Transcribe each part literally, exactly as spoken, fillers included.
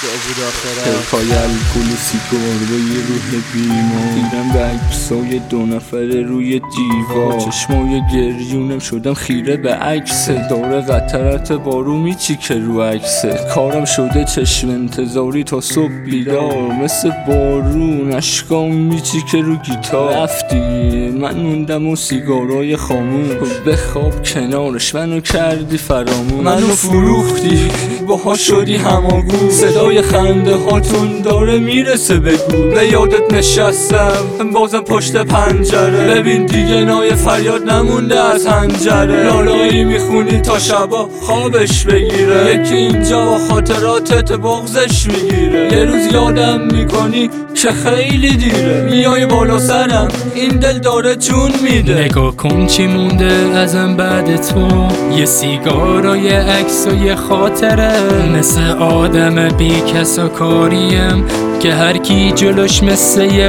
داود آخرت پای الکل و سیگار با یه روح بیمار دیدم به عکسای دو نفره روی دیوار چشمای گریونم شدم خیره به عکس داره قطرت بارو میچی که رو عکسه کارم شده چشم انتظاری تا صبح بیدار مثل بارون اشکام میچی که رو گیتار رفتی من موندم و سیگارای خاموش به خواب کنارش منو کردی فراموش منو فروختی باها شدی هماگو صدای خنده هاتون داره میرسه بگو به یادت نشستم بازم پشت پنجره ببین دیگه نای فریاد نمونده از هنجره لالایی میخونی تا شبا خوابش بگیره یکی اینجا با خاطراتت بغزش میگیره یه روز یادم میکنی که خیلی دیره میای بالا سرم این دل داره جون میده نگاه کن چی مونده ازم بعد تو یه سیگار و یه عکس و یه خاطره مثل آدم بی کس و کاریم که هر کی جلوش مثل یه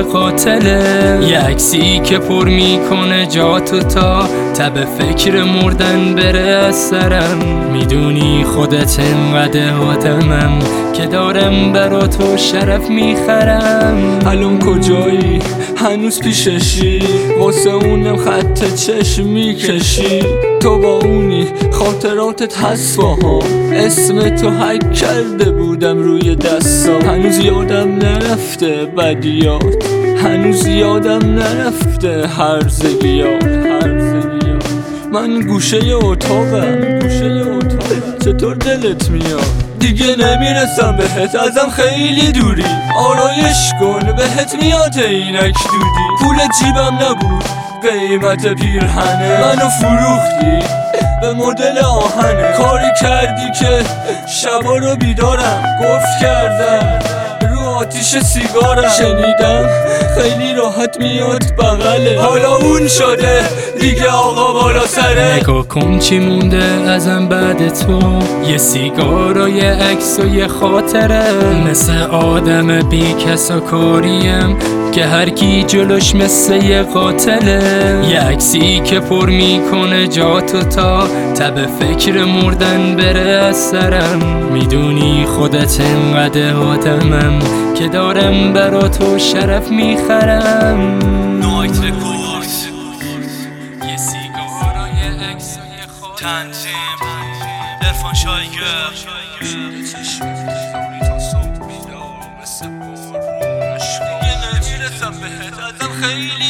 قاتله یه عکسی که پر میکنه جاتو تا تب فکر مردن بره از سرم میدونی خودت انقدر آدمم که دارم برا تو شرف میخرم الان کجایی؟ هنوز پیششی واسه اونم خط چشم میکشی تو با اونی خاطراتت هست با هم اسم تو حک کرده بودم روی دستام هنوز یادم نرفته بدیات هنوز یادم نرفته هرزگیات هرزگیات من گوشه اتاقم گوشه اتاقم چطور دلت میاد دیگه نمیرسم بهت ازم خیلی دوری آرایش کن بهت میاد اینک دودی پول جیبم نبود قیمت پیرهنه منو فروختی به مدل آهنه کاری کردی که شبا رو بیدارم گفت کردم رو آتیش سیگارم شنیدم خیلی راحت میاد بغله حالا اون شده دیگه آقا بالا سره نگاه کن چی مونده ازم بعد تو یه سیگار و یه عکس و یه خاطره مثل آدم بی کس و کاریم که هر کی جلوش مثل یه قاتله یه عکسی که پر میکنه جاتو تا تب فکر مردن بره از سرم میدونی خودت انقدر آدمم که دارم برا تو شرف میخرم نایت رکورد یه سیگار و یه عکس و یه خاطره تنظیم عرفان شایگر دیگه نمیرسم بهت ازم خیلی